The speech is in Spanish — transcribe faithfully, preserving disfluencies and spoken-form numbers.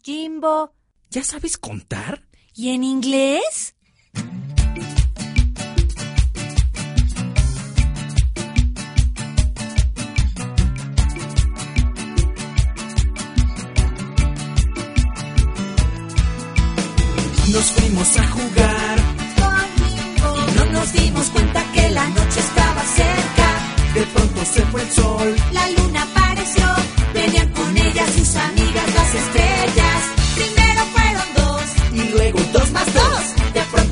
Jimbo. ¿Ya sabes contar? ¿Y en inglés? Nos fuimos a jugar Y no nos dimos cuenta que la noche estaba cerca. De pronto se fue el sol. La luna